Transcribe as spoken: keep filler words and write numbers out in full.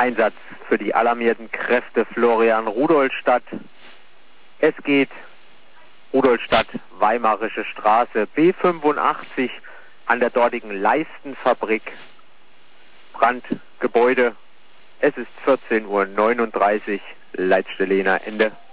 Einsatz für die alarmierten Kräfte Florian Rudolstadt. Es geht Rudolstadt, Weimarische Straße, B fünfundachtzig an der dortigen Leistenfabrik. Brandgebäude. Es ist vierzehn Uhr neununddreißig, Leitstelle Jena, Ende.